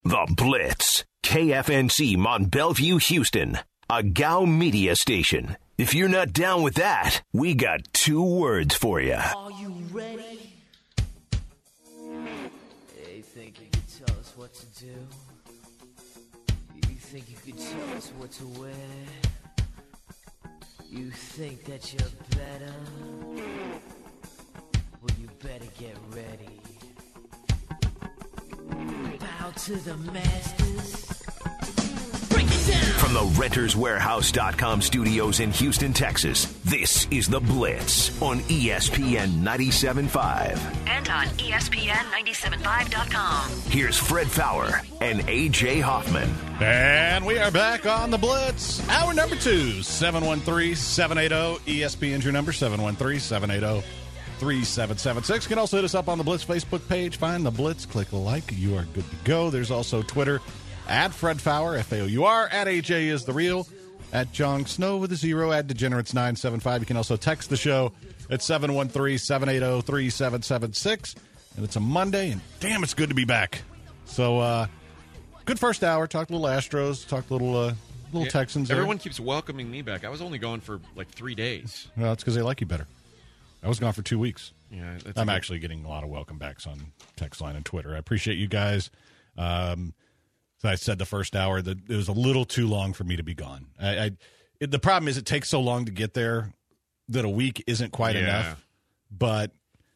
The Blitz. KFNC Mont Bellevue, Houston. A GOW media station. If you're not down with that, we got 2 words for you. Are you ready? You think you could tell us what to do? You think you could tell us what to wear? You think that you're better? Well, you better get ready. Bow to the masters. Break it down! From the RentersWarehouse.com studios in Houston, Texas, this is The Blitz on ESPN 97.5. And on ESPN975.com. Here's Fred Fowler and A.J. Hoffman. And we are back on The Blitz. Hour number 2, 713-780-ESPN's your number, 713-780-3776. You can also hit us up on the Blitz Facebook page. Find The Blitz, click like, you are good to go. There's also Twitter, at Fred Fowler, F-A-O-U-R, at AJ is the real, at Jong Snow with a 0, at Degenerates975. You can also text the show at 713-780-3776. And it's a Monday, and damn, it's good to be back. So, good first hour. Talked a little Astros, talked a little Texans. Everyone keeps welcoming me back. I was only gone for like 3 days. Well, it's because they like you better. I was gone for 2 weeks. Yeah, I'm actually getting a lot of welcome backs on text line and Twitter. I appreciate you guys. So I said the first hour that it was a little too long for me to be gone. The problem is it takes so long to get there that a week isn't quite enough. But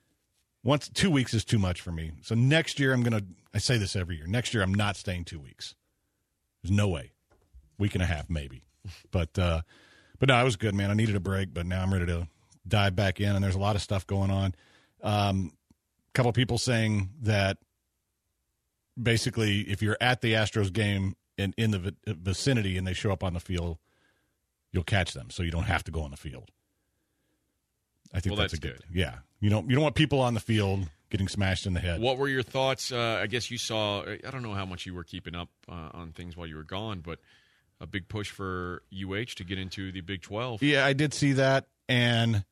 2 weeks is too much for me. So next year I say this every year. Next year I'm not staying 2 weeks. There's no way. Week and a half maybe. But no, it was good, man. I needed a break, but now I'm ready to dive back in, and there's a lot of stuff going on. A couple of people saying that basically if you're at the Astros game in the vicinity and they show up on the field, you'll catch them, so you don't have to go on the field. I think that's good. Yeah. You don't want people on the field getting smashed in the head. What were your thoughts? I guess you saw, I don't know how much you were keeping up on things while you were gone, but a big push for UH to get into the Big 12. Yeah, I did see that, and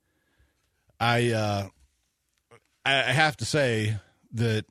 I have to say that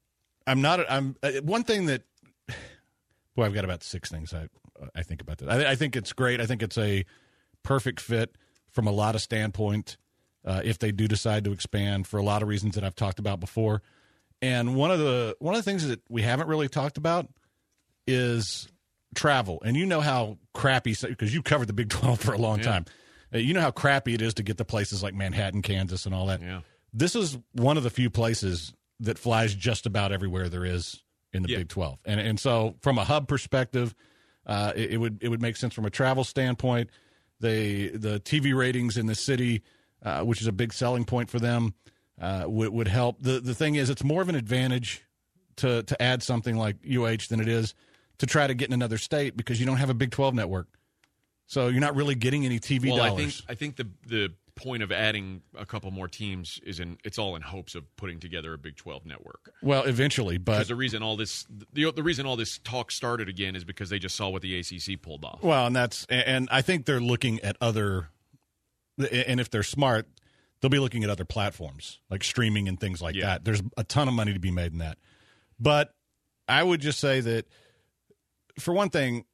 one thing that, boy, I've got about 6 things I think about that. I think it's great. I think it's a perfect fit from a lot of standpoint if they do decide to expand for a lot of reasons that I've talked about before. And one of the things that we haven't really talked about is travel. And you know how crappy, because you've covered the Big 12 for a long time. You know how crappy it is to get to places like Manhattan, Kansas, and all that. Yeah. This is one of the few places that flies just about everywhere there is in the Big 12. And so from a hub perspective, it would make sense from a travel standpoint. The TV ratings in the city, which is a big selling point for them, would help. The thing is, it's more of an advantage to add something like UH than it is to try to get in another state because you don't have a Big 12 network. So you're not really getting any TV dollars. I think the point of adding a couple more teams it's all in hopes of putting together a Big 12 network. Well, eventually, but because the reason all this talk started again is because they just saw what the ACC pulled off. Well, and I think they're looking at other, and if they're smart, they'll be looking at other platforms like streaming and things like that. There's a ton of money to be made in that. But I would just say that, for one thing,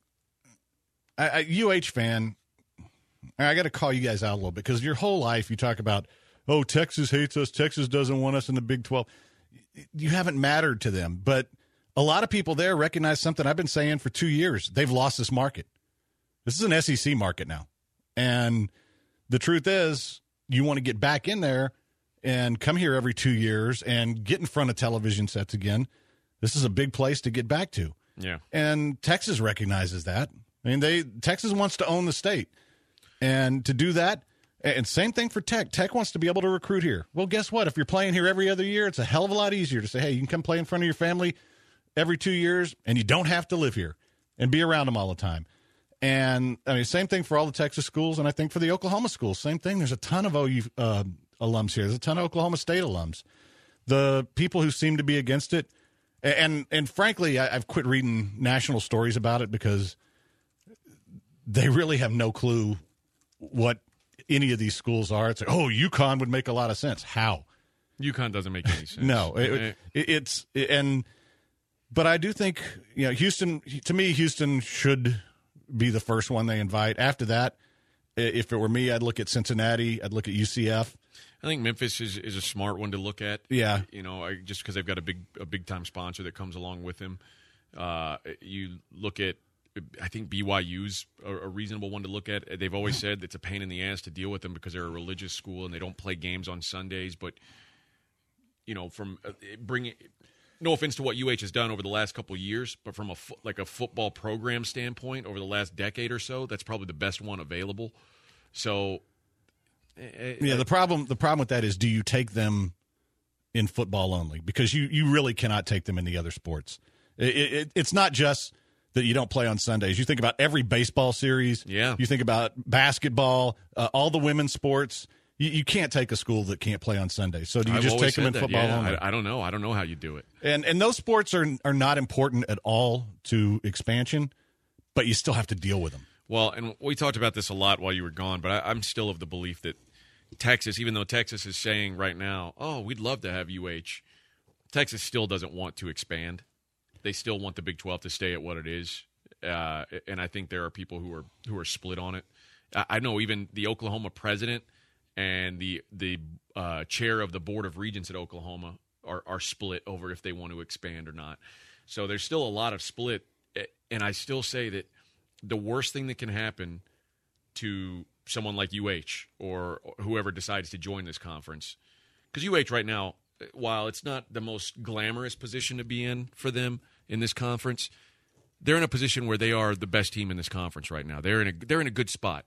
UH fan, I got to call you guys out a little bit because your whole life you talk about, oh, Texas hates us, Texas doesn't want us in the Big 12. You haven't mattered to them. But a lot of people there recognize something I've been saying for 2 years. They've lost this market. This is an SEC market now. And the truth is, you want to get back in there and come here every 2 years and get in front of television sets again. This is a big place to get back to. Yeah. And Texas recognizes that. I mean, Texas wants to own the state. And to do that, and same thing for Tech. Tech wants to be able to recruit here. Well, guess what? If you're playing here every other year, it's a hell of a lot easier to say, hey, you can come play in front of your family every 2 years, and you don't have to live here and be around them all the time. And, I mean, same thing for all the Texas schools, and I think for the Oklahoma schools, same thing. There's a ton of OU alums here. There's a ton of Oklahoma State alums. The people who seem to be against it, and frankly, I've quit reading national stories about it because they really have no clue what any of these schools are. It's like, oh, UConn would make a lot of sense. How? UConn doesn't make any sense. No, and But I do think, Houston should be the first one they invite. After that, if it were me, I'd look at Cincinnati. I'd look at UCF. I think Memphis is a smart one to look at. Yeah. Just because they've got a big time sponsor that comes along with him. You look at, I think BYU's a reasonable one to look at. They've always said it's a pain in the ass to deal with them because they're a religious school and they don't play games on Sundays. But, from bringing – no offense to what UH has done over the last couple of years, but from a football program standpoint over the last decade or so, that's probably the best one available. So – yeah, the problem with that is, do you take them in football only? Because you really cannot take them in the other sports. It's not just that you don't play on Sundays. You think about every baseball series. Yeah. You think about basketball, all the women's sports. You can't take a school that can't play on Sundays. So do you just take them in football only? I don't know. I don't know how you do it. And those sports are not important at all to expansion, but you still have to deal with them. Well, and we talked about this a lot while you were gone, but I'm still of the belief that Texas, even though Texas is saying right now, oh, we'd love to have UH, Texas still doesn't want to expand. They still want the Big 12 to stay at what it is, and I think there are people who are split on it. I know even the Oklahoma president and the chair of the Board of Regents at Oklahoma are split over if they want to expand or not. So there's still a lot of split, and I still say that the worst thing that can happen to someone like UH or whoever decides to join this conference, because UH right now, while it's not the most glamorous position to be in for them in this conference, they're in a position where they are the best team in this conference right now. They're in a good spot.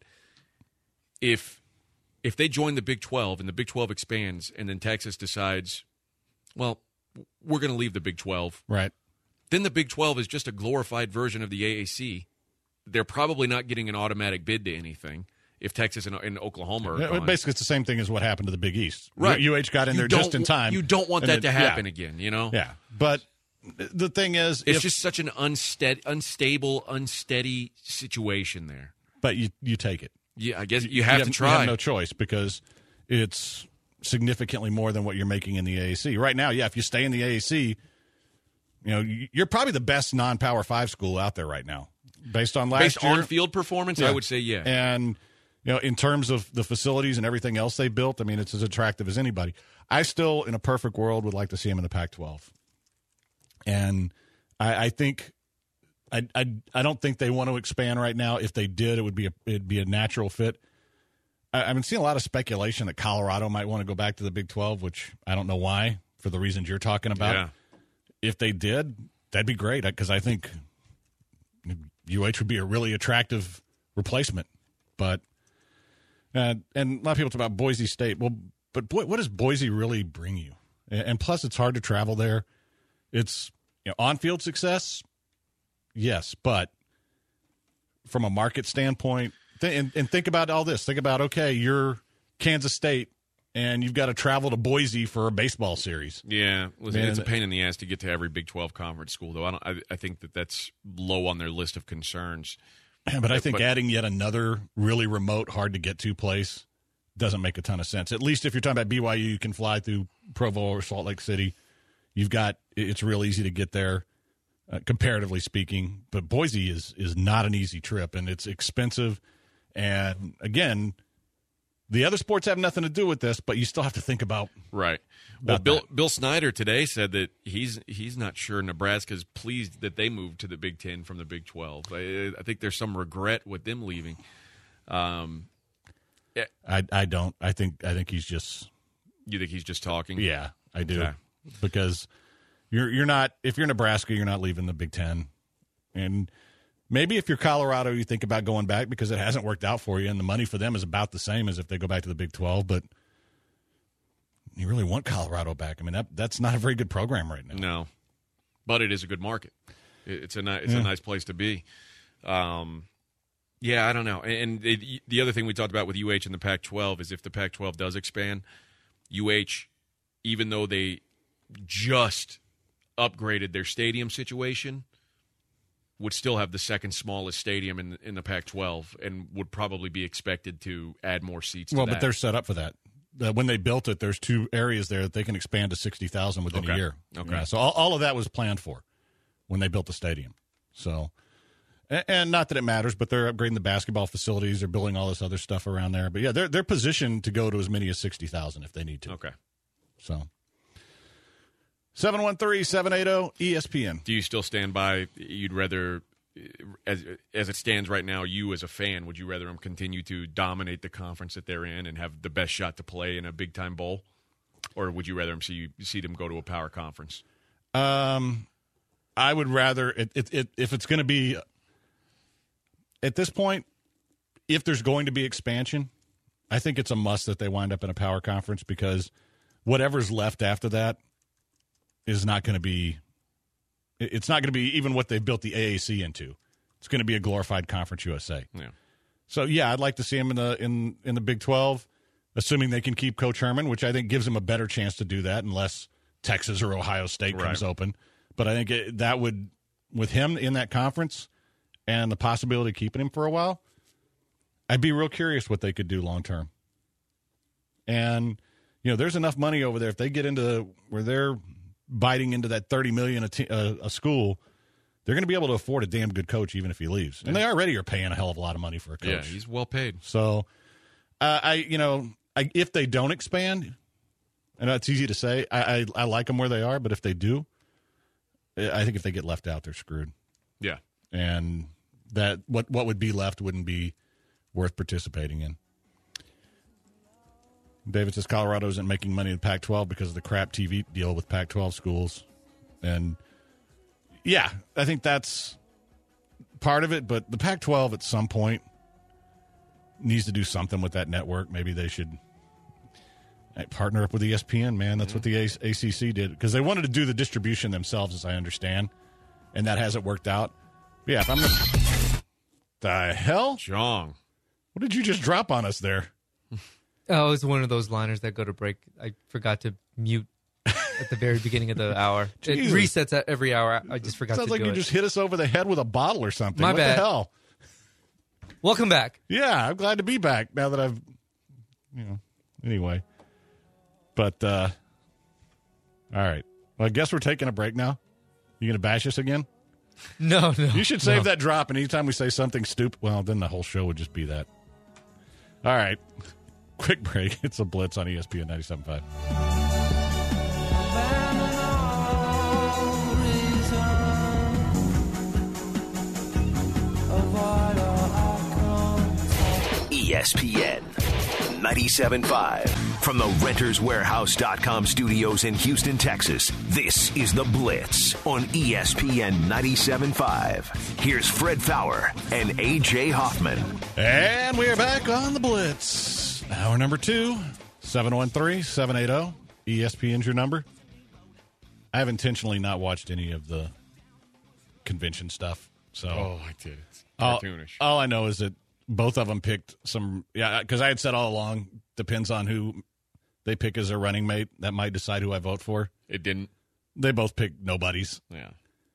If they join the Big 12 and the Big 12 expands and then Texas decides, well, we're going to leave the Big 12. Right. Then the Big 12 is just a glorified version of the AAC. They're probably not getting an automatic bid to anything if Texas and Oklahoma are gone. Basically, it's the same thing as what happened to the Big East. Right. UH got in there just in time. You don't want that to happen again, Yeah. But the thing is, it's just such an unstable, unsteady situation there. But you take it. Yeah, I guess you have to try. You have no choice because it's significantly more than what you're making in the AAC. Right now, if you stay in the AAC, you're probably the best non-Power 5 school out there right now. Based on last year. Based on field performance, I would say yeah. And, in terms of the facilities and everything else they built, I mean, it's as attractive as anybody. I still, in a perfect world, would like to see them in the Pac-12. And I think I don't think they want to expand right now. If they did, it'd be a natural fit. I've been seeing a lot of speculation that Colorado might want to go back to the Big 12, which I don't know why, for the reasons you're talking about. Yeah. If they did, that'd be great because I think UH would be a really attractive replacement. But and a lot of people talk about Boise State. Well, but what does Boise really bring you? And plus, it's hard to travel there. It's on-field success, yes, but from a market standpoint, and think about all this. Think about, okay, you're Kansas State, and you've got to travel to Boise for a baseball series. Yeah, it's a pain in the ass to get to every Big 12 conference school, though. I think that's low on their list of concerns. But I think adding yet another really remote, hard-to-get-to place doesn't make a ton of sense. At least if you're talking about BYU, you can fly through Provo or Salt Lake City. It's real easy to get there, comparatively speaking. But Boise is not an easy trip, and it's expensive. And, again, the other sports have nothing to do with this, but you still have to think about right. Well, Bill Snyder today said that he's not sure Nebraska's pleased that they moved to the Big 10 from the Big 12. I think there's some regret with them leaving. I don't. I think he's just. You think he's just talking? Yeah, I do. Okay. Because you're not. If you're Nebraska, you're not leaving the Big 10, and. Maybe if you're Colorado, you think about going back because it hasn't worked out for you, and the money for them is about the same as if they go back to the Big 12. But you really want Colorado back. I mean, that's not a very good program right now. No, but it is a good market. It's a nice place to be. Yeah, I don't know. And the other thing we talked about with UH and the Pac-12 is if the Pac-12 does expand, UH, even though they just upgraded their stadium situation, would still have the second smallest stadium in the Pac-12 and would probably be expected to add more seats to that. But they're set up for that. When they built it, there's 2 areas there that they can expand to 60,000 within a year. Okay. Yeah, so all of that was planned for. when they built the stadium. So, and not that it matters, but they're upgrading the basketball facilities. They're building all this other stuff around there. But, yeah, they're positioned to go to as many as 60,000 if they need to. Okay. So, 713-780-ESPN. Do you still stand by you'd rather, as it stands right now, you as a fan, would you rather them continue to dominate the conference that they're in and have the best shot to play in a big-time bowl? Or would you rather them see them go to a power conference? I would rather, if it's going to be, at this point, if there's going to be expansion, I think it's a must that they wind up in a power conference because whatever's left after that is not going to be, it's not going to be even what they've built the AAC into. It's going to be a glorified Conference USA. Yeah. So, yeah, I'd like to see them in the Big 12, assuming they can keep Coach Herman, which I think gives them a better chance to do that unless Texas or Ohio State comes open. But I think that would, with him in that conference and the possibility of keeping him for a while, I'd be real curious what they could do long term. And, there's enough money over there. If they get into where they're biting into that $30 million a school, they're going to be able to afford a damn good coach even if he leaves. And they already are paying a hell of a lot of money for a coach. Yeah, he's well paid. So, if they don't expand, and it's easy to say, I like them where they are, but if they do, I think if they get left out, they're screwed. Yeah. And that what would be left wouldn't be worth participating in. David says Colorado isn't making money in Pac-12 because of the crap TV deal with Pac-12 schools. And, yeah, I think that's part of it. But the Pac-12 at some point needs to do something with that network. Maybe they should partner up with ESPN, man. That's what the ACC did. Because they wanted to do the distribution themselves, as I understand. And that hasn't worked out. Yeah, if I'm the hell? Jong. What did you just drop on us there? Oh, it was one of those liners that go to break. I forgot to mute at the very beginning of the hour. It resets at every hour. I just forgot to do it. Sounds like you just hit us over the head with a bottle or something. My bad. What the hell? Welcome back. Yeah, I'm glad to be back now that I've, anyway. But, all right. Well, I guess we're taking a break now. You going to bash us again? No. You should save that drop, and anytime we say something stupid, well, then the whole show would just be that. All right. Quick break. It's a Blitz on ESPN 97.5. ESPN 97.5. From the RentersWarehouse.com studios in Houston, Texas, this is The Blitz on ESPN 97.5. Here's Fred Fowler and A.J. Hoffman. And we are back on The Blitz. Hour number 2, 713-780. ESPN's your number. I have intentionally not watched any of the convention stuff. So I did. It's cartoonish. All I know is that both of them picked some, because I had said all along, depends on who they pick as their running mate. That might decide who I vote for. It didn't. They both picked nobodies. Yeah.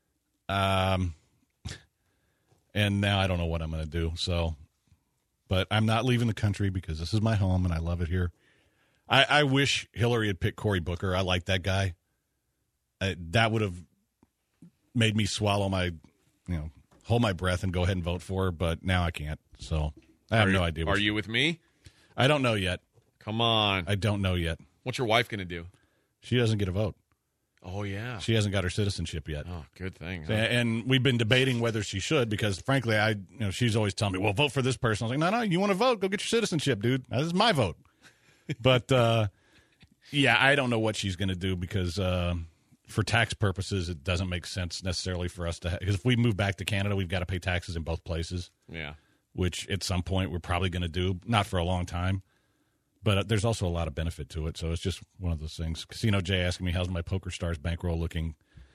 And now I don't know what I'm going to do. So, but I'm not leaving the country because this is my home and I love it here. I wish Hillary had picked Cory Booker. I like that guy. That would have made me swallow my, hold my breath and go ahead and vote for her. But now I can't. So I have no idea. Are you with me? I don't know yet. Come on. I don't know yet. What's your wife going to do? She doesn't get a vote. Oh, yeah. She hasn't got her citizenship yet. Oh, good thing. Huh? And we've been debating whether she should because, frankly, she's always telling me, well, vote for this person. I was like, no, you want to vote? Go get your citizenship, dude. This is my vote. But, yeah, I don't know what she's going to do because for tax purposes, it doesn't make sense necessarily for us to because if we move back to Canada, we've got to pay taxes in both places. Yeah. Which at some point we're probably going to do, not for a long time. But there's also a lot of benefit to it, so it's just one of those things. Casino Jay asking me, how's my Poker Stars bankroll looking?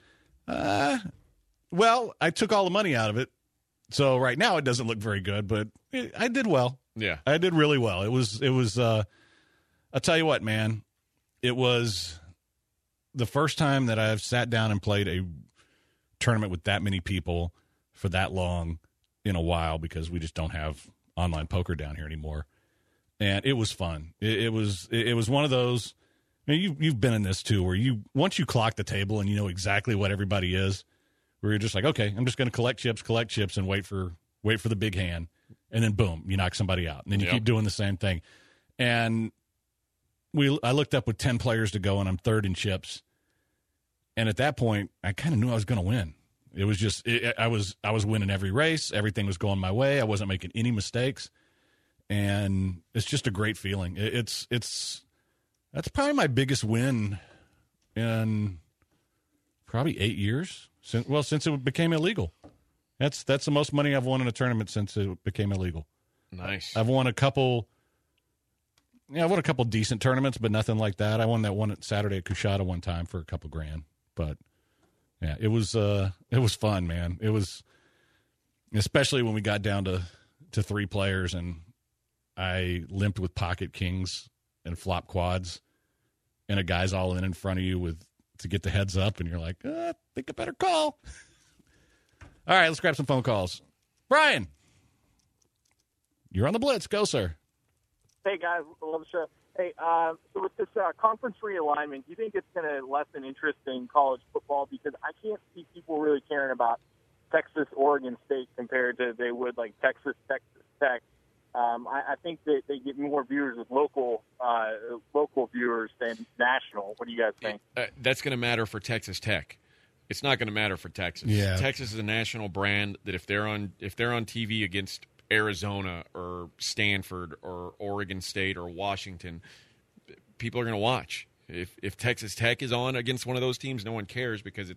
Well, I took all the money out of it, so right now it doesn't look very good, but I did well. Yeah. I did really well. It was. I'll tell you what, man. It was the first time that I've sat down and played a tournament with that many people for that long in a while because we just don't have online poker down here anymore. And it was fun. It was one of those. I mean, you've been in this too, where once you clock the table and you know exactly what everybody is, where you're just like, okay, I'm just going to collect chips, and wait for the big hand, and then boom, you knock somebody out, and then you keep doing the same thing. And I looked up with 10 players to go, and I'm third in chips. And at that point, I kind of knew I was going to win. It was just I was winning every race. Everything was going my way. I wasn't making any mistakes, and it's just a great feeling. That's probably my biggest win in probably 8 years since it became illegal. That's the most money I've won in a tournament since it became illegal. Nice. I've won a couple. Yeah, I won a couple decent tournaments, but nothing like that. I won that one at Saturday at Coushatta one time for a couple grand, but. Yeah, it was fun, man. It was, especially when we got down to 3 players and I limped with pocket kings and flop quads, and a guy's all in front of you to get the heads up, and you're like, I think I better call. All right, let's grab some phone calls. Brian, you're on the Blitz. Go, sir. Hey, guys. I love the show. Hey, so with this conference realignment, do you think it's going to lessen interest in college football? Because I can't see people really caring about Texas, Oregon State compared to they would like Texas Tech. I think that they get more viewers with local viewers than national. What do you guys think? That's going to matter for Texas Tech. It's not going to matter for Texas. Yeah. Texas is a national brand that if they're on TV against Arizona or Stanford or Oregon State or Washington, people are going to watch. If Texas Tech is on against one of those teams, no one cares because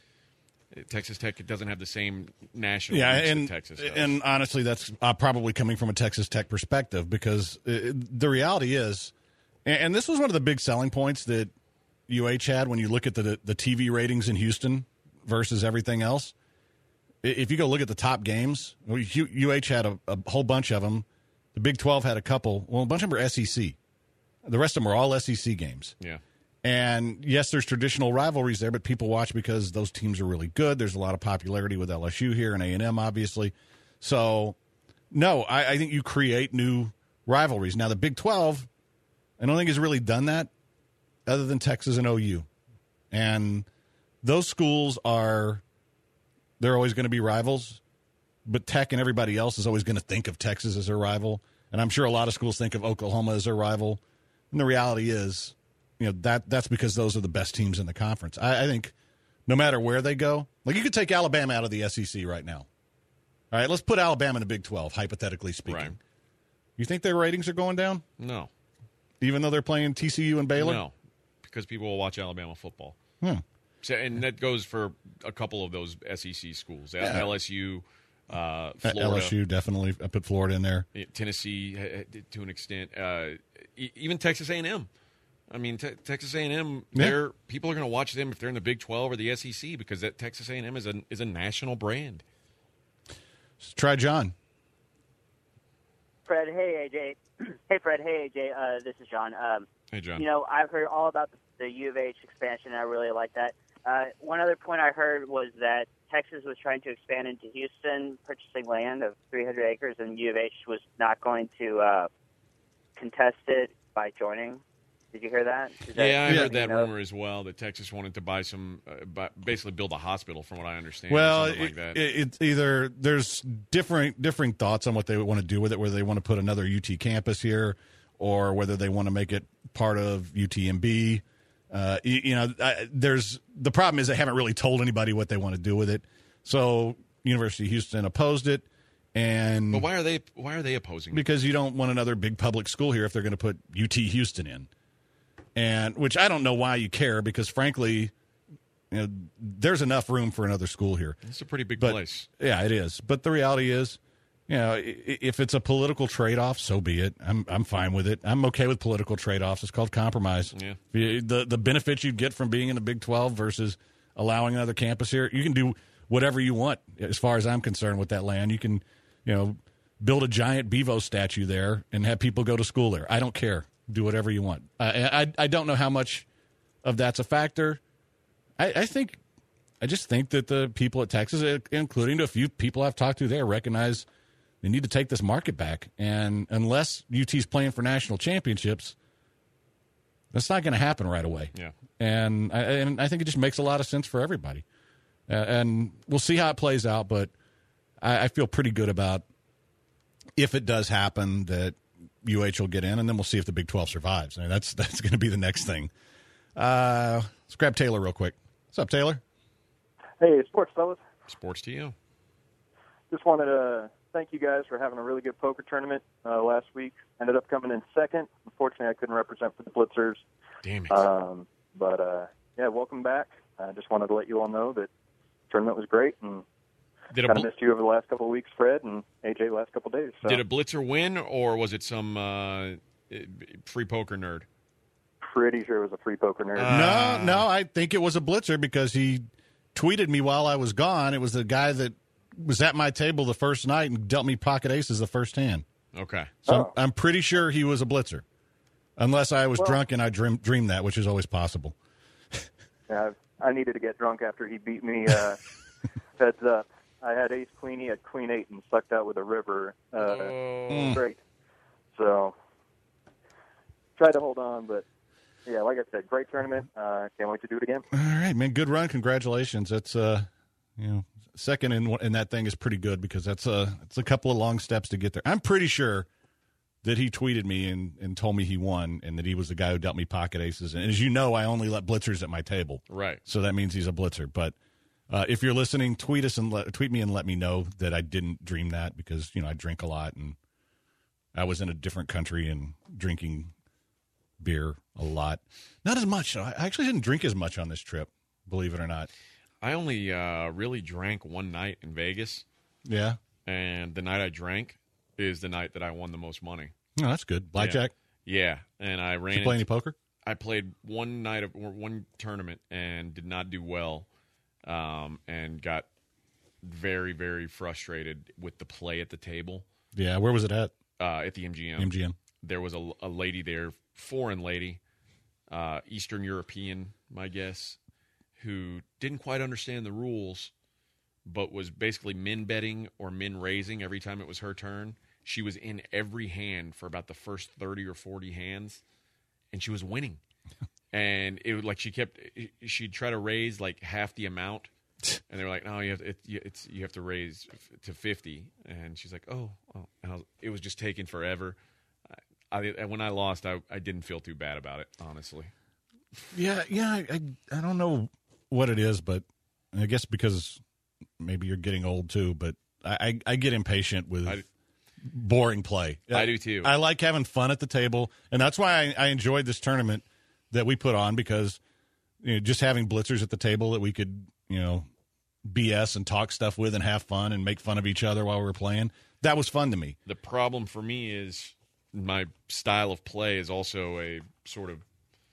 Texas Tech doesn't have the same national reach that Texas does. And honestly, that's probably coming from a Texas Tech perspective because the reality is, and this was one of the big selling points that UH had when you look at the TV ratings in Houston versus everything else. If you go look at the top games, UH had a whole bunch of them. The Big 12 had a couple. Well, a bunch of them are SEC. The rest of them are all SEC games. Yeah. And, yes, there's traditional rivalries there, but people watch because those teams are really good. There's a lot of popularity with LSU here and A&M, obviously. So, no, I think you create new rivalries. Now, the Big 12, I don't think has really done that other than Texas and OU. And those schools they're always going to be rivals, but Tech and everybody else is always going to think of Texas as their rival. And I'm sure a lot of schools think of Oklahoma as their rival. And the reality is, that's because those are the best teams in the conference. I think no matter where they go, like you could take Alabama out of the SEC right now. All right, let's put Alabama in the Big 12, hypothetically speaking. Right. You think their ratings are going down? No. Even though they're playing TCU and Baylor? No, because people will watch Alabama football. So, and that goes for a couple of those SEC schools. Yeah. LSU, Florida. LSU, definitely. I put Florida in there. Tennessee, to an extent. Even Texas A&M. I mean, Texas A&M, people are going to watch them if they're in the Big 12 or the SEC because that Texas A&M is a national brand. Let's try John. Fred, hey, AJ. Hey, Fred, hey, AJ. This is John. Hey, John. I've heard all about the U of H expansion, and I really like that. One other point I heard was that Texas was trying to expand into Houston, purchasing land of 300 acres, and U of H was not going to contest it by joining. Did you hear that? I heard that rumor as well, that Texas wanted to buy basically build a hospital, from what I understand. Well, like that. It's either there's different thoughts on what they want to do with it, whether they want to put another UT campus here or whether they want to make it part of UTMB. There's the problem is they haven't really told anybody what they want to do with it. So University of Houston opposed it. But why are they opposing it? Because you don't want another big public school here if they're going to put UT Houston in. And which I don't know why you care because, frankly, there's enough room for another school here. It's a pretty big place. Yeah, it is. But the reality is, if it's a political trade-off, so be it. I'm fine with it. I'm okay with political trade-offs. It's called compromise. Yeah. The benefits you get from being in the Big 12 versus allowing another campus here, you can do whatever you want as far as I'm concerned with that land. You can, build a giant Bevo statue there and have people go to school there. I don't care. Do whatever you want. I don't know how much of that's a factor. I just think that the people at Texas, including a few people I've talked to there, recognize they need to take this market back. And unless UT's playing for national championships, that's not going to happen right away. Yeah. And I think it just makes a lot of sense for everybody. And we'll see how it plays out, but I feel pretty good about if it does happen that UH will get in, and then we'll see if the Big 12 survives. I mean, that's going to be the next thing. Let's grab Taylor real quick. What's up, Taylor? Hey, sports fellas. Sports to you. Just wanted to thank you guys for having a really good poker tournament last week. Ended up coming in second. Unfortunately, I couldn't represent for the Blitzers. Damn it. But welcome back. I just wanted to let you all know that the tournament was great, and kind of missed you over the last couple of weeks, Fred, and AJ the last couple of days. So. Did a Blitzer win, or was it some free poker nerd? Pretty sure it was a free poker nerd. No, I think it was a Blitzer because he tweeted me while I was gone. It was the guy that was at my table the first night and dealt me pocket aces the first hand. Okay. So I'm pretty sure he was a Blitzer. Unless I was drunk and I dreamed that, which is always possible. Yeah, I needed to get drunk after he beat me heads up. I had ace queen, he had queen 8 and sucked out with a river. Great. So tried to hold on, but yeah, like I said, great tournament. Can't wait to do it again. All right, man. Good run. Congratulations. That's second in that thing is pretty good because it's a couple of long steps to get there. I'm pretty sure that he tweeted me and told me he won and that he was the guy who dealt me pocket aces. And as you know, I only let Blitzers at my table. Right. So that means he's a Blitzer. But if you're listening, tweet me and let me know that I didn't dream that because, I drink a lot and I was in a different country and drinking beer a lot. Not as much. I actually didn't drink as much on this trip, believe it or not. I only really drank one night in Vegas. Yeah. And the night I drank is the night that I won the most money. Oh, that's good. Blackjack? Yeah. And I ran. Did you play any poker? I played one tournament and did not do well, and got very, very frustrated with the play at the table. Yeah. Where was it at? At the MGM. MGM. There was a lady there, foreign lady, Eastern European, my guess, who didn't quite understand the rules, but was basically min betting or min raising every time it was her turn. She was in every hand for about the first 30 or 40 hands, and she was winning. And it was like she'd try to raise like half the amount, and they were like, "No, you have to raise to 50." And she's like, "Oh." And it was just taking forever. When I lost, I didn't feel too bad about it, honestly. Yeah. I don't know what it is, but I guess because maybe you're getting old too. But I get impatient with boring play. I do too. I like having fun at the table, and that's why I enjoyed this tournament that we put on because just having Blitzers at the table that we could BS and talk stuff with and have fun and make fun of each other while we were playing. That was fun to me. The problem for me is my style of play is also a sort of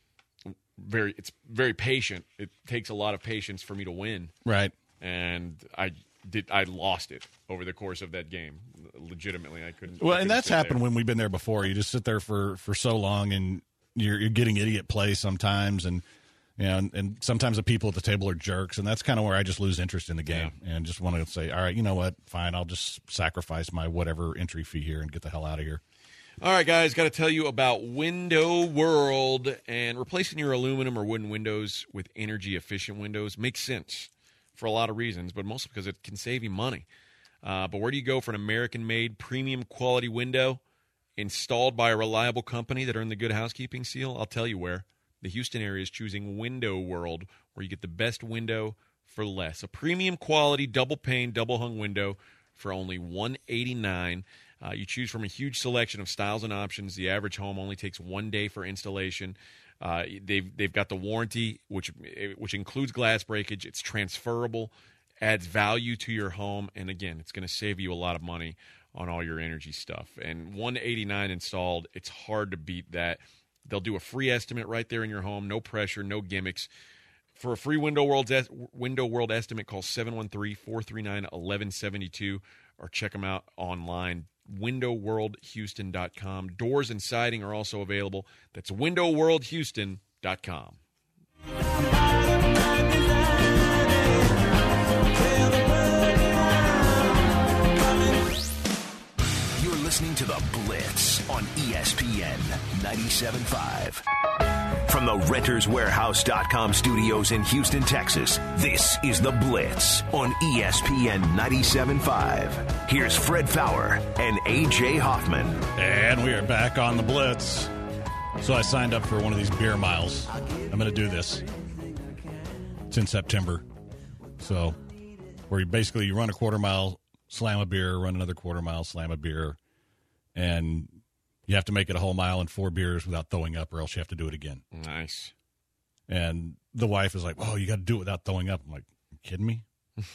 it's very patient. It takes a lot of patience for me to win. Right. And I lost it over the course of that game. Legitimately, I couldn't. Well, and that's happened when we've been there before. You just sit there for so long, and you're getting idiot play sometimes, and and sometimes the people at the table are jerks, and that's kind of where I just lose interest in the game and just want to say, all right, you know what, fine, I'll just sacrifice my whatever entry fee here and get the hell out of here. All right, guys, got to tell you about Window World. And replacing your aluminum or wooden windows with energy-efficient windows makes sense for a lot of reasons, but mostly because it can save you money. But where do you go for an American-made, premium-quality window installed by a reliable company that earned the Good Housekeeping seal? I'll tell you where. The Houston area is choosing Window World, where you get the best window for less. A premium-quality, double-pane, double-hung window for only $189. You choose from a huge selection of styles and options. The average home only takes 1 day for installation. They've got the warranty, which includes glass breakage. It's transferable, adds value to your home, and again, it's going to save you a lot of money on all your energy stuff. And $189 installed, it's hard to beat that. They'll do a free estimate right there in your home. No pressure, no gimmicks. For a free Window World estimate, call 713-439-1172 or check them out online, windowworldhouston.com. Doors and siding are also available. That's windowworldhouston.com. You're listening to The Blitz on ESPN ESPN 97.5. From the RentersWarehouse.com studios in Houston, Texas, this is The Blitz on ESPN 97.5. Here's Fred Fowler and A.J. Hoffman. And we are back on The Blitz. So I signed up for one of these beer miles. I'm going to do this. It's in September. So where you run a quarter mile, slam a beer, run another quarter mile, slam a beer, and you have to make it a whole mile in 4 beers without throwing up, or else you have to do it again. Nice. And the wife is like, "Oh, you got to do it without throwing up." I'm like, "You kidding me?"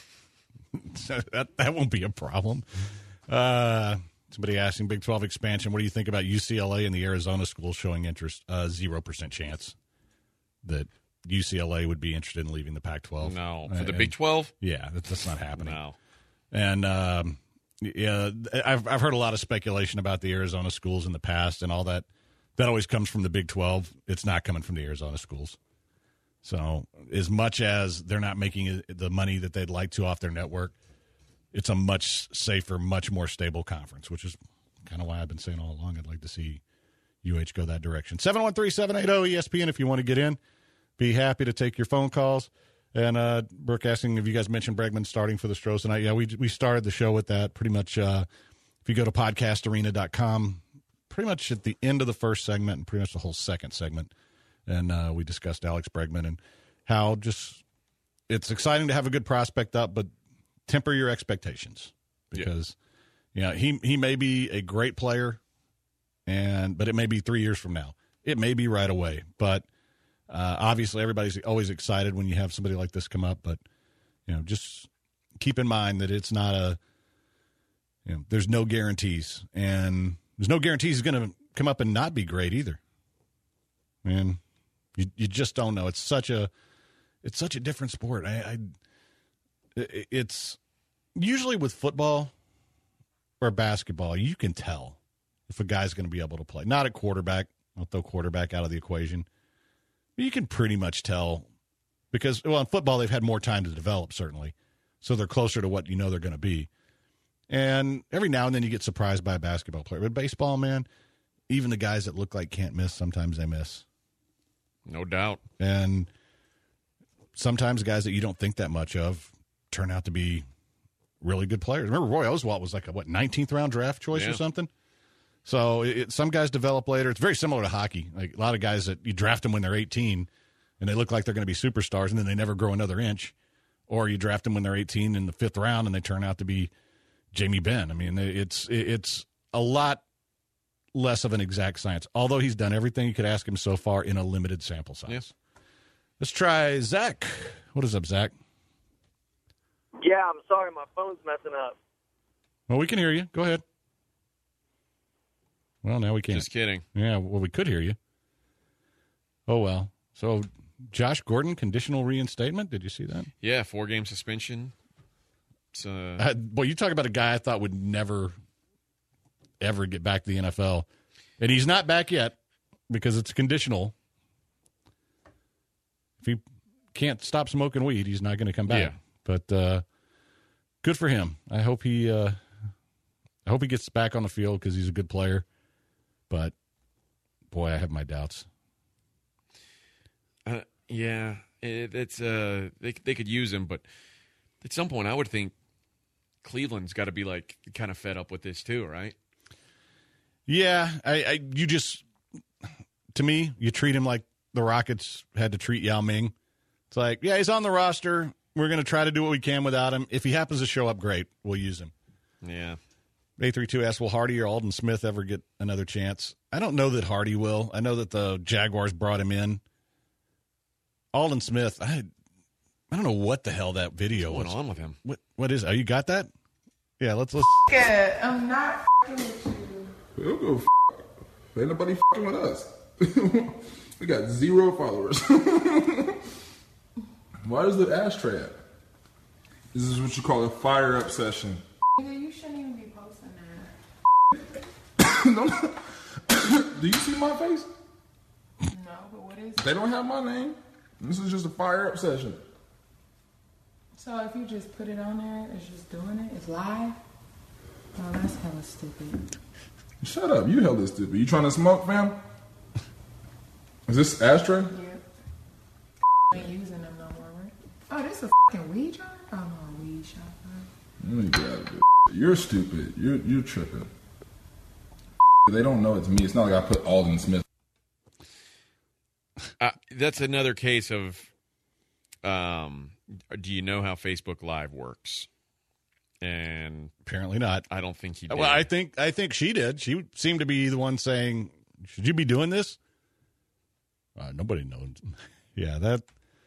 that won't be a problem. Somebody asking, Big 12 expansion, what do you think about UCLA and the Arizona schools showing interest? 0% chance that UCLA would be interested in leaving the Pac-12. No. For the Big 12? Yeah, that's not happening. No. And, yeah, I've heard a lot of speculation about the Arizona schools in the past and all that. That always comes from the Big 12. It's not coming from the Arizona schools. So as much as they're not making the money that they'd like to off their network, it's a much safer, much more stable conference, which is kind of why I've been saying all along I'd like to see UH go that direction. 713-780-ESPN if you want to get in. Be happy to take your phone calls. And Brooke asking if you guys mentioned Bregman starting for the Stros tonight. Yeah, we started the show with that. Pretty much if you go to podcastarena.com, pretty much at the end of the first segment and pretty much the whole second segment, and we discussed Alex Bregman and how just it's exciting to have a good prospect up, but temper your expectations because he may be a great player, but it may be 3 years from now. It may be right away, but obviously everybody's always excited when you have somebody like this come up. But just keep in mind that it's not there's no guarantees, and there's no guarantees he's going to come up and not be great either. Man, you just don't know. It's such a different sport. It's usually with football or basketball, you can tell if a guy's going to be able to play. Not at quarterback. I'll throw quarterback out of the equation. But you can pretty much tell because, in football, they've had more time to develop, certainly. So they're closer to what they're going to be. And every now and then you get surprised by a basketball player. But baseball, man, even the guys that look like can't miss, sometimes they miss. No doubt. And sometimes guys that you don't think that much of turn out to be really good players. Remember, Roy Oswalt was like a 19th round draft choice or something? So some guys develop later. It's very similar to hockey. Like a lot of guys that you draft them when they're 18 and they look like they're going to be superstars and then they never grow another inch. Or you draft them when they're 18 in the 5th round and they turn out to be Jamie Benn. I mean, it's a lot less of an exact science, although he's done everything you could ask him so far in a limited sample size. Yes. Let's try Zach. What is up, Zach? Yeah, I'm sorry. My phone's messing up. Well, we can hear you. Go ahead. Well, now we can't. Just kidding. Yeah, well, we could hear you. Oh, well. So, Josh Gordon, conditional reinstatement? Did you see that? Yeah, 4-game suspension. Boy, you talk about a guy I thought would never, ever get back to the NFL. And he's not back yet because it's conditional. If he can't stop smoking weed, he's not going to come back. Yeah. But good for him. I hope he gets back on the field because he's a good player. But, boy, I have my doubts. Yeah, it's they could use him, but at some point I would think Cleveland's got to be like kind of fed up with this too, right? Yeah, to me, you treat him like the Rockets had to treat Yao Ming. It's like, yeah, he's on the roster. We're going to try to do what we can without him. If he happens to show up, great. We'll use him. Yeah. A32 asks, will Hardy or Alden Smith ever get another chance? I don't know that Hardy will. I know that the Jaguars brought him in. Alden Smith, I don't know what the hell that video was. What's going on with him? What is it? Oh, you got that? Yeah, let's Yeah, I'm not with you. We'll go ain't nobody with us. We got 0 followers. Why is the ashtray at? This is what you call a fire up session. You shouldn't even be posting that. Do you see my face? No, but what is it? They don't have my name. This is just a fire up session. So if you just put it on there, it's just doing it? It's live? Oh, that's hella stupid. Shut up. You hella stupid. You trying to smoke, fam? Is this ashtray? Yeah. Ain't using them no more, right? Oh, this a fucking weed jar? Oh, no, weed shop. Right? Let me get out of this. You're stupid. You're tripping. They don't know it's me. It's not like I put Alden Smith. That's another case of do you know how Facebook Live works? And apparently not. I don't think he did. Well, I think she did. She seemed to be the one saying, "Should you be doing this?" Nobody knows. Yeah, that.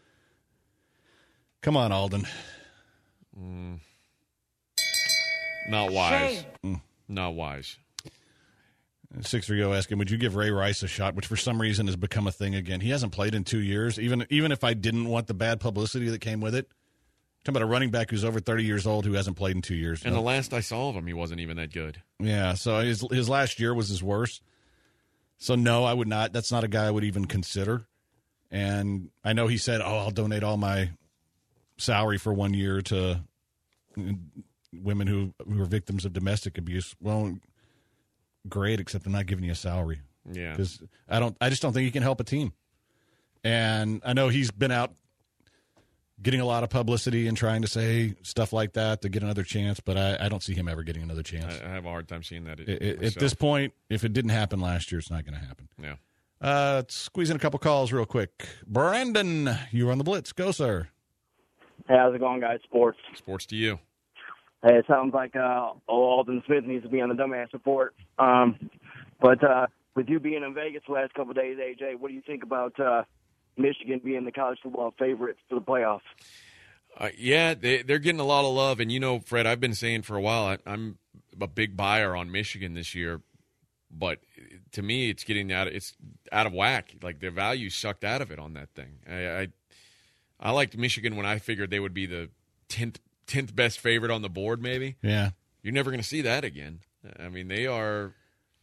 Come on, Alden. Not wise. Not wise. 630 asking, would you give Ray Rice a shot, which for some reason has become a thing again? He hasn't played in 2 years, even if I didn't want the bad publicity that came with it. Talking about a running back who's over 30 years old who hasn't played in 2 years. And the last I saw of him, he wasn't even that good. Yeah, so his last year was his worst. So, no, I would not. That's not a guy I would even consider. And I know he said, I'll donate all my salary for 1 year to women who are victims of domestic abuse. Well, great, except I'm not giving you a salary. Yeah. Because I just don't think he can help a team. And I know he's been out getting a lot of publicity and trying to say stuff like that to get another chance, but I don't see him ever getting another chance. I have a hard time seeing that. At this point, if it didn't happen last year, it's not going to happen. Yeah. Let's squeeze in a couple calls real quick. Brandon, you're on the Blitz. Go, sir. Hey, how's it going, guys? Sports to you. Hey, it sounds like Alden Smith needs to be on the dumbass report. But with you being in Vegas the last couple of days, AJ, what do you think about Michigan being the college football favorite for the playoffs? Yeah, they're getting a lot of love. And, Fred, I've been saying for a while, I'm a big buyer on Michigan this year. But to me, it's out of whack. Like, their value sucked out of it on that thing. I liked Michigan when I figured they would be the 10th best favorite on the board, maybe. Yeah. You're never going to see that again. I mean, they're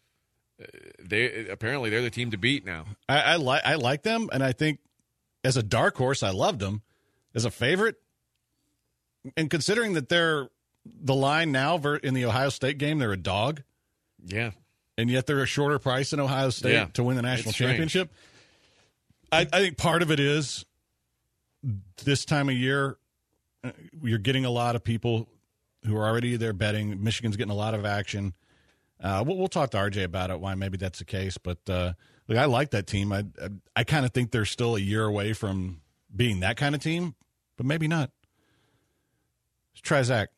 the team to beat now. I like them, and I think as a dark horse, I loved them. As a favorite, and considering that they're the line now in the Ohio State game, they're a dog. Yeah. And yet they're a shorter price than Ohio State to win the national championship. I think part of it is this time of year, you're getting a lot of people who are already there betting. Michigan's getting a lot of action. We'll talk to RJ about it, why maybe that's the case. But I like that team. I kind of think they're still a year away from being that kind of team, but maybe not. Let's try Zach.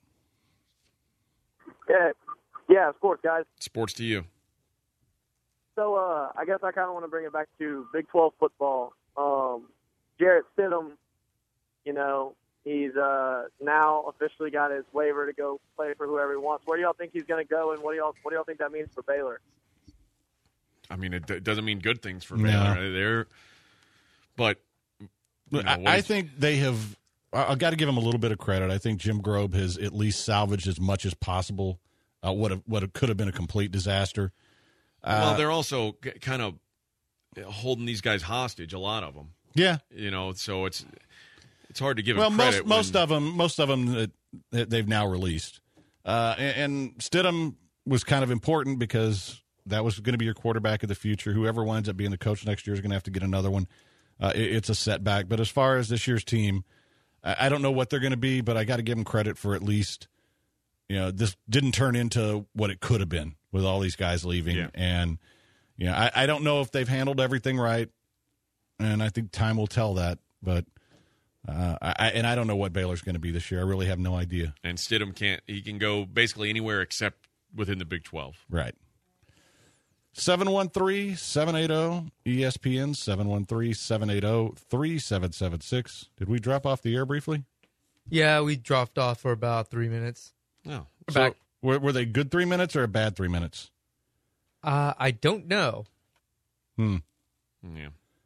Yeah, sports, guys. Sports to you. So I guess I kind of want to bring it back to Big 12 football. Jarrett Stidham, he's now officially got his waiver to go play for whoever he wants. Where do y'all think he's going to go, and what do y'all think that means for Baylor? I mean, it doesn't mean good things for Baylor. I think they have. I've got to give him a little bit of credit. I think Jim Grobe has at least salvaged as much as possible what could have been a complete disaster. Well, they're also kind of holding these guys hostage. A lot of them. Yeah. So it's hard to give them credit. Most of them they've now released. And Stidham was kind of important because that was going to be your quarterback of the future. Whoever winds up being the coach next year is going to have to get another one. It's a setback. But as far as this year's team, I don't know what they're going to be, but I got to give them credit for at least, this didn't turn into what it could have been with all these guys leaving. Yeah. And, I don't know if they've handled everything right. And I think time will tell that. But I don't know what Baylor's going to be this year. I really have no idea. And Stidham can go basically anywhere except within the Big 12. Right. 713-780 ESPN 713-780-3776. Did we drop off the air briefly? Yeah, we dropped off for about 3 minutes. Oh, we're back. Were they good 3 minutes or a bad 3 minutes? I don't know. Yeah.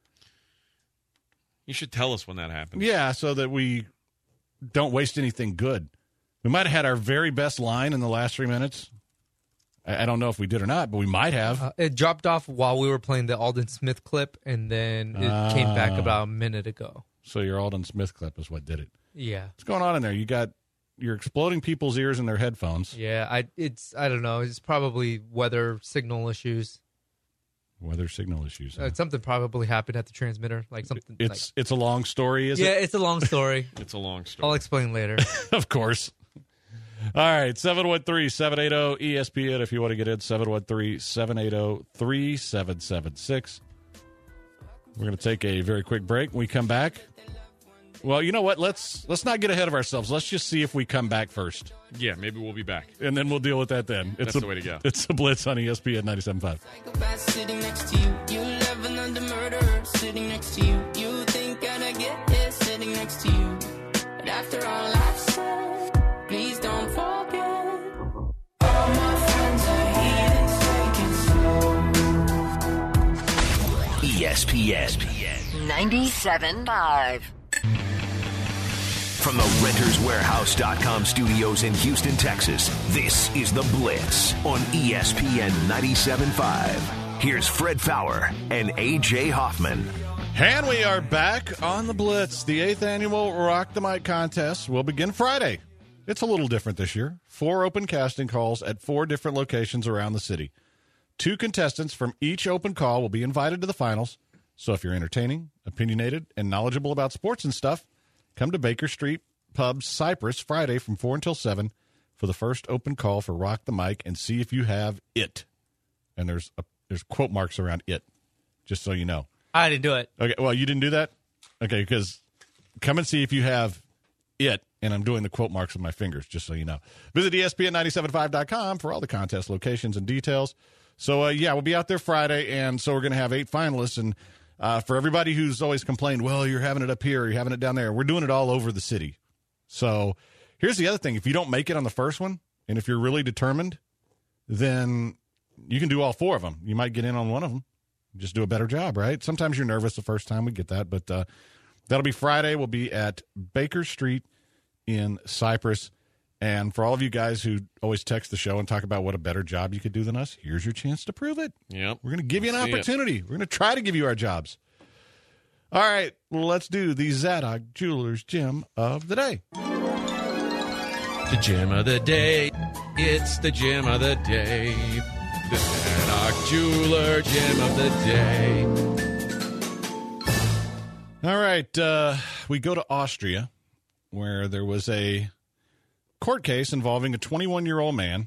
You should tell us when that happens. Yeah, so that we don't waste anything good. We might have had our very best line in the last 3 minutes. I don't know if we did or not, but we might have. It dropped off while we were playing the Alden Smith clip, and then it came back about a minute ago. So your Alden Smith clip is what did it. Yeah. What's going on in there? You got you're exploding people's ears in their headphones. Yeah, I don't know. It's probably weather signal issues. Weather signal issues. Huh? Something probably happened at the transmitter. Like something. It's a long story, is it? Yeah, it's a long story. It's a long story. I'll explain later. Of course. All right, 713-780-ESPN if you want to get in, 713-780-3776. We're going to take a very quick break. When we come back, well, you know what? Let's not get ahead of ourselves. Let's just see if we come back first. Yeah, maybe we'll be back. And then we'll deal with that then. That's the way to go. It's the Blitz on ESPN 97.5. Sitting next to you, you living under murder. Sitting next to you, you think I'd get it. Sitting next to you, but after all I've said, please don't forget. All my friends are heathens, take it slow. ESPN 97.5. From the RentersWarehouse.com studios in Houston, Texas, this is The Blitz on ESPN 97.5. Here's Fred Fowler and A.J. Hoffman. And we are back on The Blitz. The 8th annual Rock the Mic contest will begin Friday. It's a little different this year. 4 open casting calls at 4 different locations around the city. 2 contestants from each open call will be invited to the finals. So if you're entertaining, opinionated, and knowledgeable about sports and stuff, come to Baker Street Pub Cypress Friday from 4 until 7 for the first open call for Rock the Mic and see if you have it. And there's quote marks around it, just so you know. I didn't do it. Okay, well, you didn't do that? Okay, because come and see if you have it, and I'm doing the quote marks with my fingers, just so you know. Visit ESPN975.com for all the contest locations and details. So, we'll be out there Friday, and so we're going to have 8 finalists, and for everybody who's always complained, well, you're having it up here, you're having it down there, we're doing it all over the city. So here's the other thing. If you don't make it on the first one, and if you're really determined, then you can do all 4 of them. You might get in on one of them. Just do a better job, right? Sometimes you're nervous the first time. We get that. But that'll be Friday. We'll be at Baker Street in Cypress. And for all of you guys who always text the show and talk about what a better job you could do than us, here's your chance to prove it. Yep. We're going to give you an opportunity. We're going to try to give you our jobs. All right, let's do the Zadok Jewelers Gem of the Day. The gem of the day. It's the gem of the day. The Zadok Jeweler Gem of the day. All right, we go to Austria, where there was a court case involving a 21-year-old man.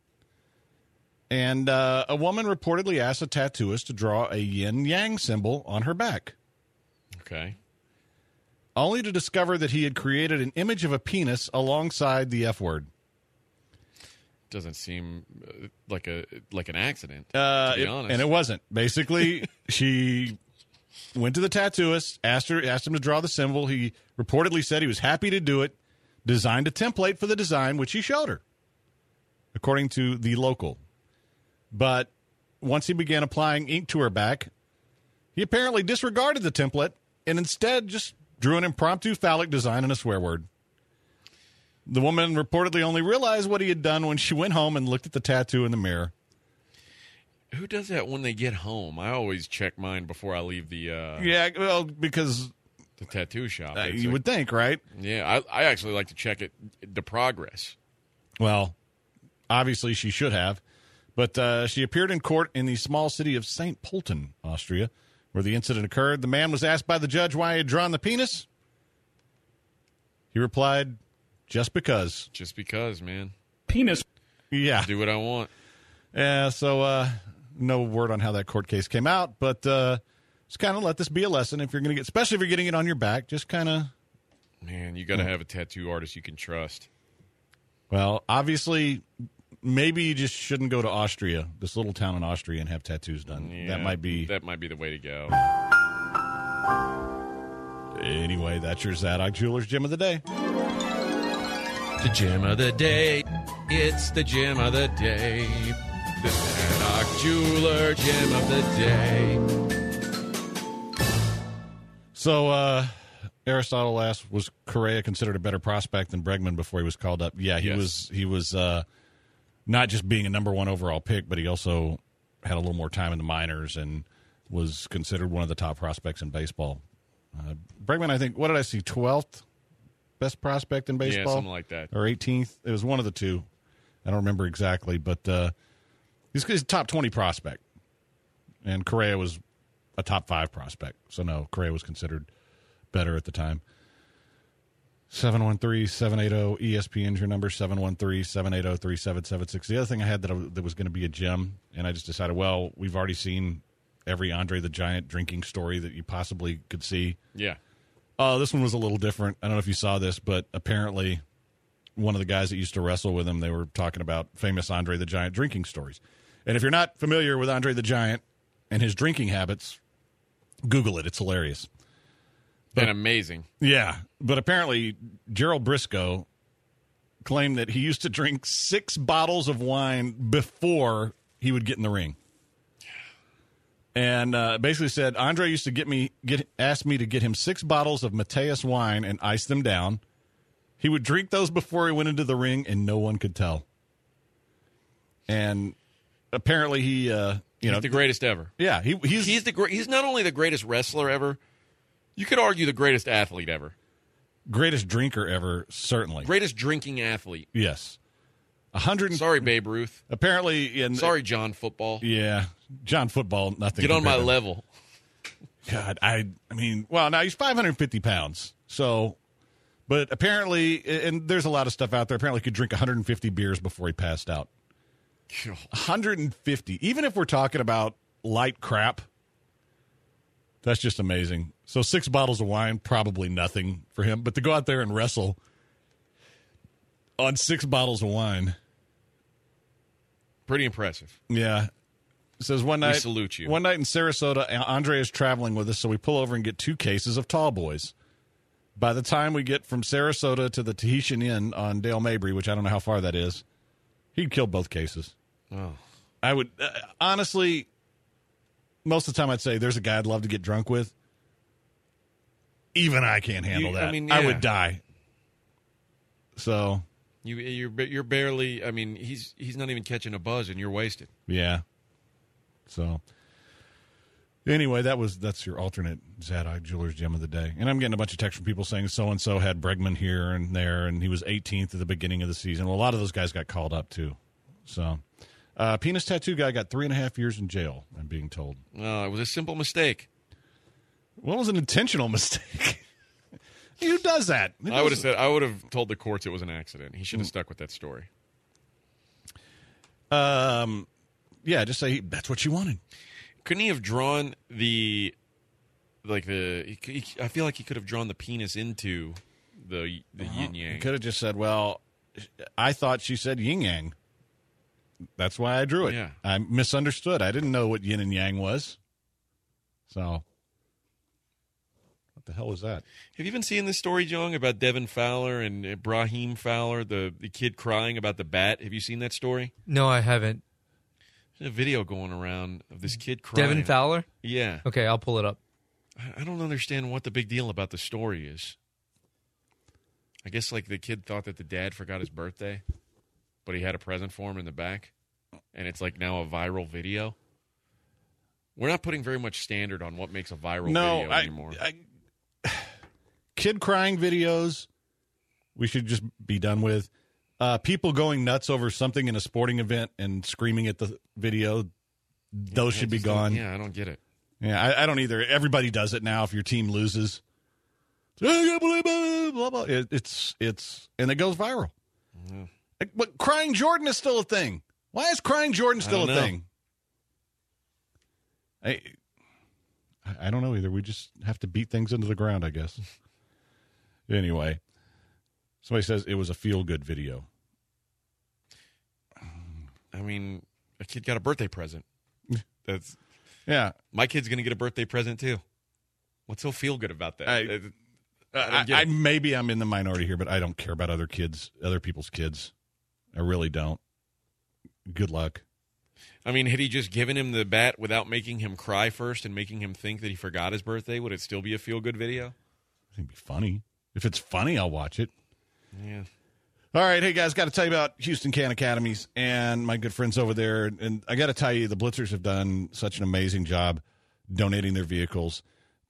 And a woman reportedly asked a tattooist to draw a yin-yang symbol on her back. Okay. Only to discover that he had created an image of a penis alongside the F word. Doesn't seem like an accident, to be honest. And it wasn't. Basically, she went to the tattooist, asked him to draw the symbol. He reportedly said he was happy to do it, designed a template for the design, which he showed her, according to the local. But once he began applying ink to her back, he apparently disregarded the template and instead just drew an impromptu phallic design and a swear word. The woman reportedly only realized what he had done when she went home and looked at the tattoo in the mirror. Who does that when they get home? I always check mine before I leave the because the tattoo shop. You would think, right? Yeah, I actually like to check the progress. Well, obviously she should have. But she appeared in court in the small city of St. Pölten, Austria, where the incident occurred. The man was asked by the judge why he had drawn the penis. He replied, just because. Just because, man. Penis. Yeah. Do what I want. Yeah, so no word on how that court case came out, but just kind of let this be a lesson. If you're going to get, especially if you're getting it on your back, just kind of. Man, you got to have a tattoo artist you can trust. Well, obviously, maybe you just shouldn't go to Austria, this little town in Austria, and have tattoos done. Yeah, that might be the way to go. Anyway, that's your Zadok Jewelers Gem of the Day. The gem of the day. It's the gem of the day. The Zadok Jeweler Gem of the day. So, Aristotle asked, was Correa considered a better prospect than Bregman before he was called up? Yeah, he was not just being a number 1 overall pick, but he also had a little more time in the minors and was considered one of the top prospects in baseball. Bregman, I think, what did I see, 12th best prospect in baseball. Yeah, something like that. Or 18th. It was one of the two. I don't remember exactly, but he's a top 20 prospect. And Correa was a top 5 prospect. So, no, Correa was considered better at the time. 713-780-ESPN's your number, 713-780-3776. The other thing I had that was going to be a gem, and I just decided, well, we've already seen every Andre the Giant drinking story that you possibly could see. Yeah. Oh, this one was a little different. I don't know if you saw this, but apparently one of the guys that used to wrestle with him, they were talking about famous Andre the Giant drinking stories. And if you're not familiar with Andre the Giant and his drinking habits, Google it. It's hilarious. And amazing. Yeah, but apparently Gerald Briscoe claimed that he used to drink 6 bottles of wine before he would get in the ring. And basically said, Andre used to ask me to get him 6 bottles of Mateus wine and ice them down. He would drink those before he went into the ring, and no one could tell. And apparently he, he's the greatest ever. Yeah, he's not only the greatest wrestler ever, you could argue the greatest athlete ever. Greatest drinker ever, certainly. Greatest drinking athlete. Yes. Sorry, Babe Ruth. Apparently. Sorry, John Football. Yeah. John Football, nothing. Get on my level. God, I mean, well, now he's 550 pounds. So, but apparently, and there's a lot of stuff out there, apparently he could drink 150 beers before he passed out. 150. Even if we're talking about light crap, that's just amazing. So 6 bottles of wine, probably nothing for him. But to go out there and wrestle on 6 bottles of wine. Pretty impressive. Yeah. It says one night, we salute you. One night in Sarasota, Andre is traveling with us, so we pull over and get 2 cases of Tall Boys. By the time we get from Sarasota to the Tahitian Inn on Dale Mabry, which I don't know how far that is, he'd kill both cases. Oh. I would, honestly, most of the time I'd say there's a guy I'd love to get drunk with. Even I can't handle that. I mean, yeah. I would die. So you're barely. I mean, he's not even catching a buzz, and you're wasted. Yeah. So anyway, that's your alternate Zadok Jewelers gem of the day. And I'm getting a bunch of texts from people saying so and so had Bregman here and there, and he was 18th at the beginning of the season. Well, a lot of those guys got called up too. So. Penis tattoo guy got 3.5 years in jail, I'm being told. No, it was a simple mistake. Well, it was an intentional mistake. Who does that? I would have told the courts it was an accident. He should have stuck with that story. Yeah, just say that's what you wanted. Couldn't he have drawn I feel like he could have drawn the penis into the yin yang. He could have just said, "Well, I thought she said yin yang. That's why I drew it. Yeah. I misunderstood. I didn't know what yin and yang was. So, what the hell was that?" Have you been seeing this story, John, about Devin Fowler and Ibrahim Fowler, the kid crying about the bat? Have you seen that story? No, I haven't. There's a video going around of this kid crying. Devin Fowler? Yeah. Okay, I'll pull it up. I don't understand what the big deal about the story is. I guess like the kid thought that the dad forgot his birthday, but he had a present for him in the back, and it's like now a viral video. We're not putting very much standard on what makes a viral video anymore. Kid crying videos, we should just be done with. People going nuts over something in a sporting event and screaming at the video, those should be gone. Yeah, I don't get it. Yeah, I don't either. Everybody does it now if your team loses. Blah, blah, blah. It's and it goes viral. Yeah. But crying Jordan is still a thing. Why is crying Jordan still a thing? I don't know either. We just have to beat things into the ground, I guess. Anyway, somebody says it was a feel-good video. I mean, a kid got a birthday present. That's yeah. My kid's going to get a birthday present too. What's so feel-good about that? Maybe I'm in the minority here, but I don't care about other people's kids. I really don't. Good luck. I mean, had he just given him the bat without making him cry first and making him think that he forgot his birthday, would it still be a feel-good video? I think it'd be funny. If it's funny, I'll watch it. Yeah. All right, hey, guys, got to tell you about Houston Can Academies and my good friends over there. And I got to tell you, the Blitzers have done such an amazing job donating their vehicles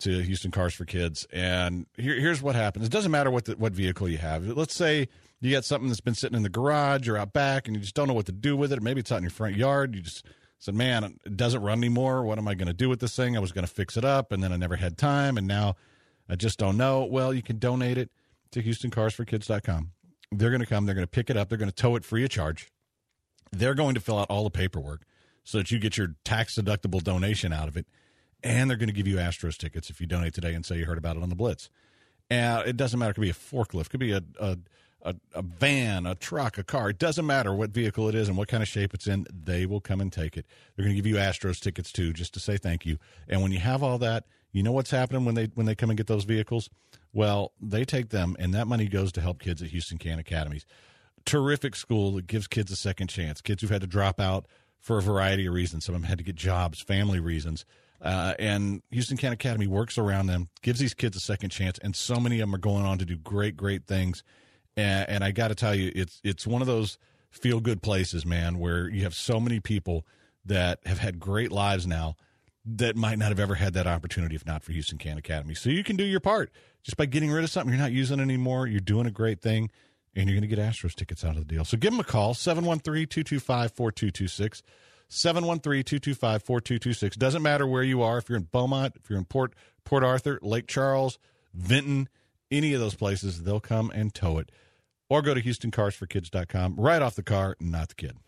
to Houston Cars for Kids, and here's what happens. It doesn't matter what vehicle you have. Let's say you got something that's been sitting in the garage or out back, and you just don't know what to do with it. Or maybe it's out in your front yard. You just said, man, it doesn't run anymore. What am I going to do with this thing? I was going to fix it up, and then I never had time, and now I just don't know. Well, you can donate it to HoustonCarsForKids.com. They're going to come. They're going to pick it up. They're going to tow it free of charge. They're going to fill out all the paperwork so that you get your tax-deductible donation out of it, and they're going to give you Astros tickets if you donate today and say you heard about it on the Blitz. And it doesn't matter. It could be a forklift. It could be a van, a truck, a car. It doesn't matter what vehicle it is and what kind of shape it's in. They will come and take it. They're going to give you Astros tickets, too, just to say thank you. And when you have all that, you know what's happening when they come and get those vehicles? Well, they take them, and that money goes to help kids at Houston Can Academies. Terrific school that gives kids a second chance. Kids who've had to drop out for a variety of reasons. Some of them had to get jobs, family reasons. And Houston Can Academy works around them, gives these kids a second chance, and so many of them are going on to do great, great things. And I got to tell you, it's one of those feel-good places, man, where you have so many people that have had great lives now that might not have ever had that opportunity if not for Houston Can Academy. So you can do your part just by getting rid of something you're not using anymore. You're doing a great thing, and you're going to get Astros tickets out of the deal. So give them a call, 713-225-4226, 713-225-4226. Doesn't matter where you are, if you're in Beaumont, if you're in Port Arthur, Lake Charles, Vinton, any of those places, they'll come and tow it. Or go to HoustonCarsForKids.com. Right off the car, not the kid.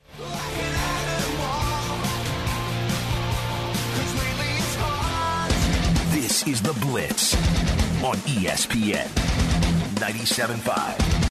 This is The Blitz on ESPN 97.5.